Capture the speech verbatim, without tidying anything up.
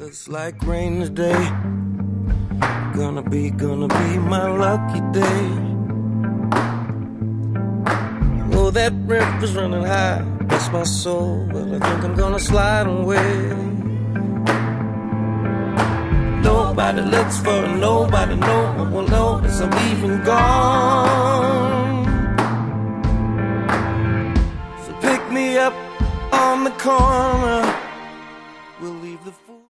looks like rain today. Gonna be, gonna be my lucky day. Oh, that river's running high, bless my soul, but I think I'm gonna slide away. Nobody looks for it, nobody no one will notice I'm even gone. So pick me up on the corner, we'll leave the fool